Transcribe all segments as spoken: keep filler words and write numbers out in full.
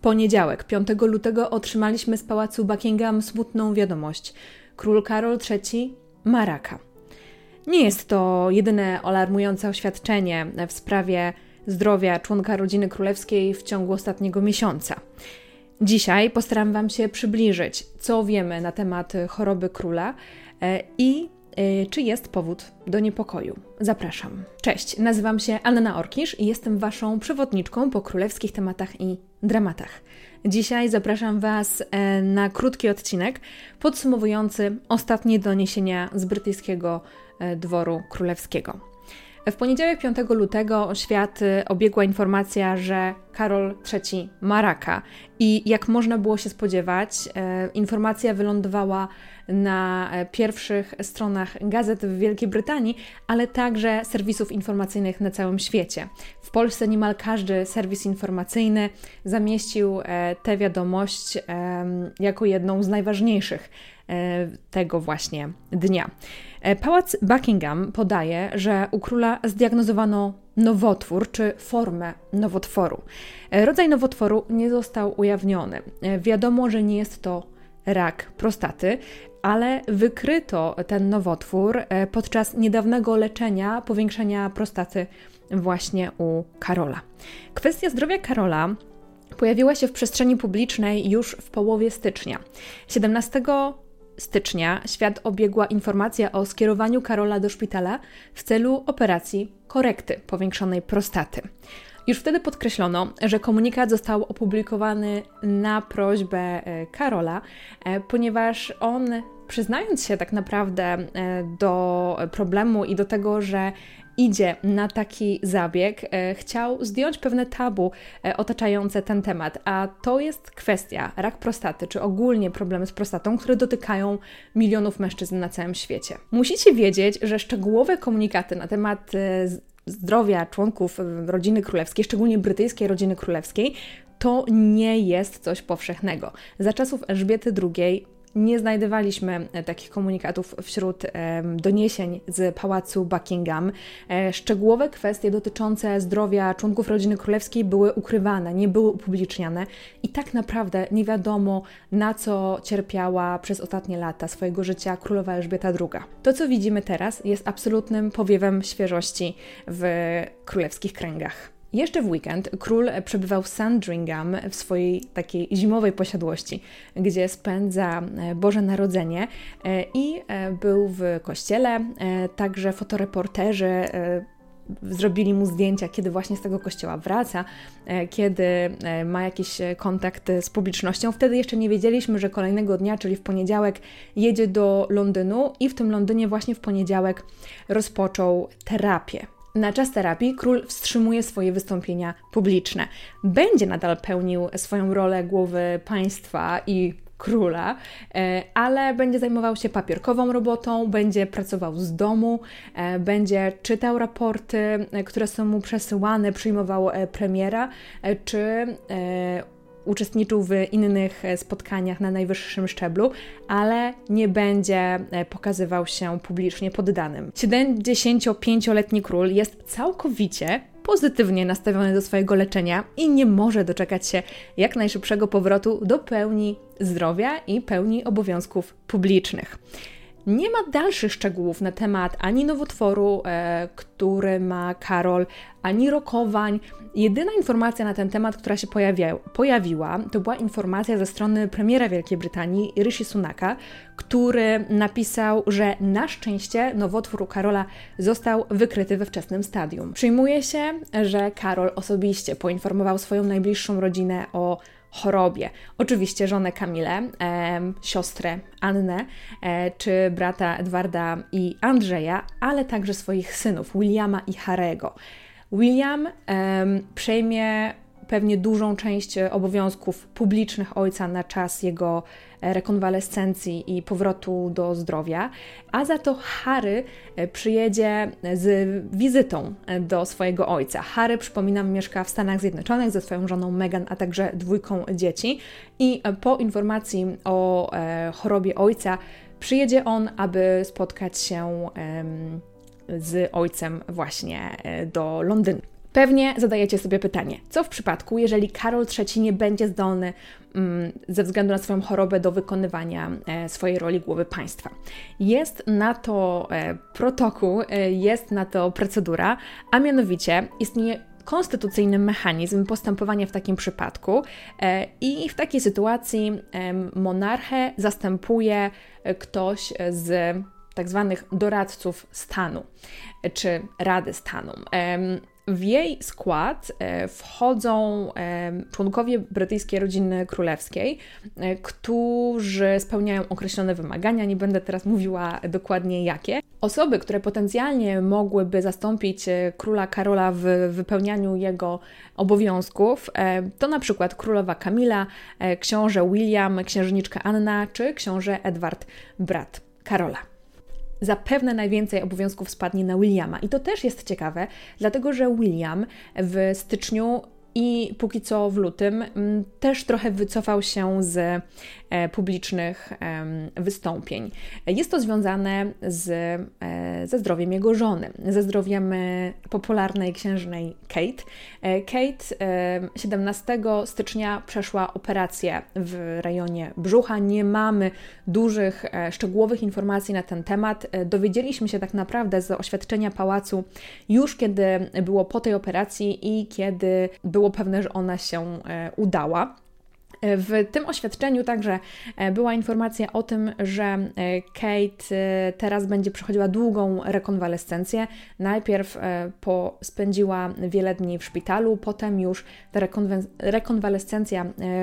poniedziałek, piątego lutego, otrzymaliśmy z pałacu Buckingham smutną wiadomość. Król Karol trzeci ma raka. Nie jest to jedyne alarmujące oświadczenie w sprawie zdrowia członka rodziny królewskiej w ciągu ostatniego miesiąca. Dzisiaj postaram Wam się przybliżyć, co wiemy na temat choroby króla i czy jest powód do niepokoju. Zapraszam. Cześć, nazywam się Anna Orkisz i jestem Waszą przewodniczką po królewskich tematach i dramatach. Dzisiaj zapraszam Was na krótki odcinek podsumowujący ostatnie doniesienia z brytyjskiego dworu królewskiego. W poniedziałek piątego lutego świat obiegła informacja, że Karol trzeci ma raka i jak można było się spodziewać, informacja wylądowała na pierwszych stronach gazet w Wielkiej Brytanii, ale także serwisów informacyjnych na całym świecie. W Polsce niemal każdy serwis informacyjny zamieścił tę wiadomość jako jedną z najważniejszych tego właśnie dnia. Pałac Buckingham podaje, że u króla zdiagnozowano nowotwór czy formę nowotworu. Rodzaj nowotworu nie został ujawniony. Wiadomo, że nie jest to rak prostaty, ale wykryto ten nowotwór podczas niedawnego leczenia powiększenia prostaty właśnie u Karola. Kwestia zdrowia Karola pojawiła się w przestrzeni publicznej już w połowie stycznia. siedemnastego stycznia świat obiegła informacja o skierowaniu Karola do szpitala w celu operacji korekty powiększonej prostaty. Już wtedy podkreślono, że komunikat został opublikowany na prośbę Karola, ponieważ on, przyznając się tak naprawdę do problemu i do tego, że idzie na taki zabieg, chciał zdjąć pewne tabu otaczające ten temat, a to jest kwestia rak prostaty, czy ogólnie problemy z prostatą, które dotykają milionów mężczyzn na całym świecie. Musicie wiedzieć, że szczegółowe komunikaty na temat zdrowia członków rodziny królewskiej, szczególnie brytyjskiej rodziny królewskiej, to nie jest coś powszechnego. Za czasów Elżbiety drugiej nie znajdowaliśmy takich komunikatów wśród e, doniesień z pałacu Buckingham. E, szczegółowe kwestie dotyczące zdrowia członków rodziny królewskiej były ukrywane, nie były upubliczniane i tak naprawdę nie wiadomo, na co cierpiała przez ostatnie lata swojego życia królowa Elżbieta druga. To, co widzimy teraz, jest absolutnym powiewem świeżości w królewskich kręgach. Jeszcze w weekend król przebywał w Sandringham w swojej takiej zimowej posiadłości, gdzie spędza Boże Narodzenie i był w kościele. Także fotoreporterzy zrobili mu zdjęcia, kiedy właśnie z tego kościoła wraca, kiedy ma jakiś kontakt z publicznością. Wtedy jeszcze nie wiedzieliśmy, że kolejnego dnia, czyli w poniedziałek, jedzie do Londynu i w tym Londynie właśnie w poniedziałek rozpoczął terapię. Na czas terapii król wstrzymuje swoje wystąpienia publiczne. Będzie nadal pełnił swoją rolę głowy państwa i króla, ale będzie zajmował się papierkową robotą, będzie pracował z domu, będzie czytał raporty, które są mu przesyłane, przyjmował premiera, czy uczestniczył w innych spotkaniach na najwyższym szczeblu, ale nie będzie pokazywał się publicznie poddanym. siedemdziesięciopięcioletni król jest całkowicie pozytywnie nastawiony do swojego leczenia i nie może doczekać się jak najszybszego powrotu do pełni zdrowia i pełni obowiązków publicznych. Nie ma dalszych szczegółów na temat ani nowotworu, e, który ma Karol, ani rokowań. Jedyna informacja na ten temat, która się pojawia, pojawiła, to była informacja ze strony premiera Wielkiej Brytanii, Rishi Sunaka, który napisał, że na szczęście nowotwór u Karola został wykryty we wczesnym stadium. Przyjmuje się, że Karol osobiście poinformował swoją najbliższą rodzinę o chorobie. Oczywiście żonę Kamilę, e, siostrę Annę, e, czy brata Edwarda i Andrzeja, ale także swoich synów, Williama i Harry'ego. William e, przejmie pewnie dużą część obowiązków publicznych ojca na czas jego rekonwalescencji i powrotu do zdrowia, a za to Harry przyjedzie z wizytą do swojego ojca. Harry, przypominam, mieszka w Stanach Zjednoczonych ze swoją żoną Meghan, a także dwójką dzieci i po informacji o chorobie ojca przyjedzie on, aby spotkać się z ojcem właśnie do Londynu. Pewnie zadajecie sobie pytanie, co w przypadku, jeżeli Karol trzeci nie będzie zdolny mm, ze względu na swoją chorobę do wykonywania e, swojej roli głowy państwa. Jest na to e, protokół, e, jest na to procedura, a mianowicie istnieje konstytucyjny mechanizm postępowania w takim przypadku e, i w takiej sytuacji e, monarchę zastępuje ktoś z tak zwanych doradców stanu, e, czy Rady Stanu. E, W jej skład wchodzą członkowie brytyjskiej rodziny królewskiej, którzy spełniają określone wymagania. Nie będę teraz mówiła dokładnie jakie. Osoby, które potencjalnie mogłyby zastąpić króla Karola w wypełnianiu jego obowiązków, to na przykład królowa Kamila, książę William, księżniczka Anna czy książę Edward, brat Karola. Zapewne najwięcej obowiązków spadnie na Williama. I to też jest ciekawe, dlatego że William w styczniu i póki co w lutym też trochę wycofał się z publicznych wystąpień. Jest to związane z, ze zdrowiem jego żony, ze zdrowiem popularnej księżnej Kate. Kate siedemnastego stycznia przeszła operację w rejonie brzucha. Nie mamy dużych, szczegółowych informacji na ten temat. Dowiedzieliśmy się tak naprawdę z oświadczenia pałacu już kiedy było po tej operacji i kiedy było pewne, że ona się udała. W tym oświadczeniu także była informacja o tym, że Kate teraz będzie przechodziła długą rekonwalescencję. Najpierw po, spędziła wiele dni w szpitalu, potem już ta rekonwalescencja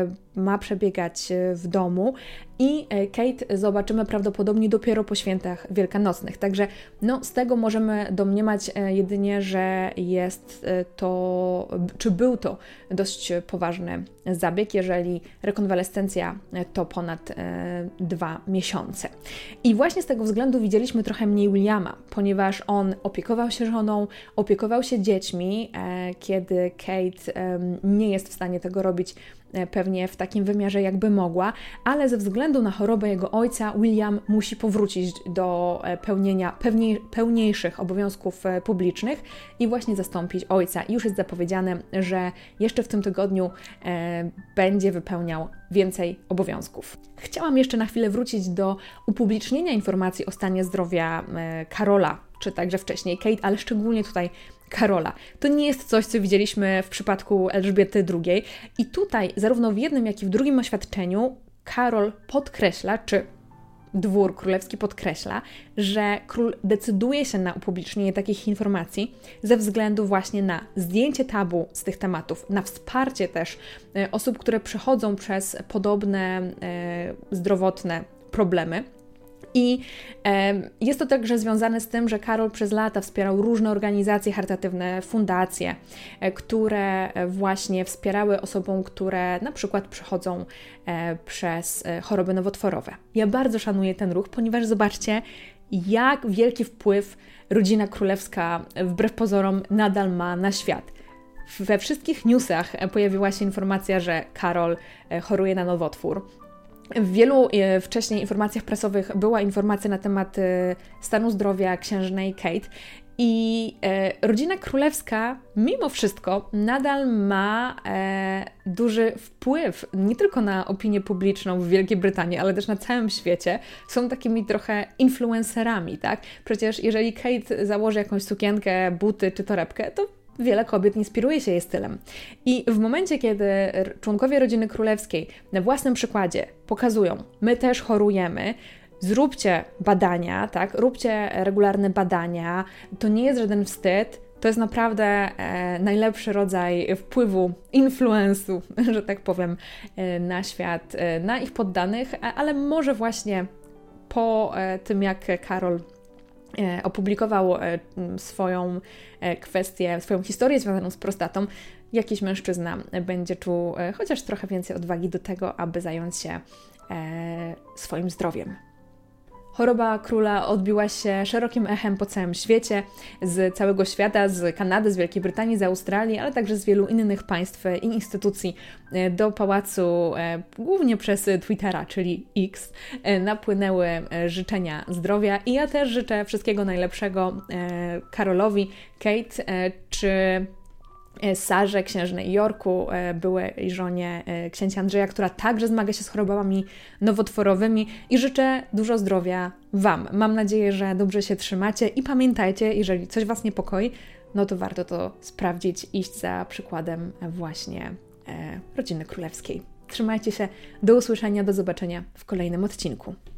ma przebiegać w domu i Kate zobaczymy prawdopodobnie dopiero po świętach wielkanocnych. Także no, z tego możemy domniemać jedynie, że jest to, czy był to dość poważny zabieg, jeżeli rekonwalescencja to ponad e, dwa miesiące. I właśnie z tego względu widzieliśmy trochę mniej Williama, ponieważ on opiekował się żoną, opiekował się dziećmi, e, kiedy Kate e, nie jest w stanie tego robić pewnie w takim wymiarze, jakby mogła, ale ze względu na chorobę jego ojca, William musi powrócić do pełnienia pewniej, pełniejszych obowiązków publicznych i właśnie zastąpić ojca. I już jest zapowiedziane, że jeszcze w tym tygodniu e, będzie wypełniał więcej obowiązków. Chciałam jeszcze na chwilę wrócić do upublicznienia informacji o stanie zdrowia e, Karola, czy także wcześniej Kate, ale szczególnie tutaj Karola. To nie jest coś, co widzieliśmy w przypadku Elżbiety drugiej. I tutaj, zarówno w jednym, jak i w drugim oświadczeniu, Karol podkreśla, czy dwór królewski podkreśla, że król decyduje się na upublicznienie takich informacji ze względu właśnie na zdjęcie tabu z tych tematów, na wsparcie też osób, które przechodzą przez podobne e, zdrowotne problemy. I e, jest to także związane z tym, że Karol przez lata wspierał różne organizacje charytatywne, fundacje, e, które właśnie wspierały osobom, które na przykład przechodzą e, przez e, choroby nowotworowe. Ja bardzo szanuję ten ruch, ponieważ zobaczcie, jak wielki wpływ rodzina królewska wbrew pozorom nadal ma na świat. We wszystkich newsach pojawiła się informacja, że Karol choruje na nowotwór. W wielu e, wcześniej informacjach prasowych była informacja na temat e, stanu zdrowia księżnej Kate i e, rodzina królewska mimo wszystko nadal ma e, duży wpływ nie tylko na opinię publiczną w Wielkiej Brytanii, ale też na całym świecie. Są takimi trochę influencerami, tak? Przecież jeżeli Kate założy jakąś sukienkę, buty czy torebkę, to wiele kobiet inspiruje się jej stylem. I w momencie, kiedy członkowie rodziny królewskiej na własnym przykładzie pokazują, my też chorujemy, zróbcie badania, tak, róbcie regularne badania, to nie jest żaden wstyd, to jest naprawdę e, najlepszy rodzaj wpływu, influensu, że tak powiem, e, na świat, e, na ich poddanych, ale może właśnie po e, tym, jak Karol opublikował swoją kwestię, swoją historię związaną z prostatą, jakiś mężczyzna będzie czuł chociaż trochę więcej odwagi do tego, aby zająć się swoim zdrowiem. Choroba króla odbiła się szerokim echem po całym świecie, z całego świata, z Kanady, z Wielkiej Brytanii, z Australii, ale także z wielu innych państw i instytucji. Do pałacu, głównie przez Twittera, czyli X, napłynęły życzenia zdrowia i ja też życzę wszystkiego najlepszego Karolowi, Kate, czy Sarze, księżnej Jorku, byłej żonie księcia Andrzeja, która także zmaga się z chorobami nowotworowymi i życzę dużo zdrowia Wam. Mam nadzieję, że dobrze się trzymacie i pamiętajcie, jeżeli coś Was niepokoi, no to warto to sprawdzić, iść za przykładem właśnie rodziny królewskiej. Trzymajcie się, do usłyszenia, do zobaczenia w kolejnym odcinku.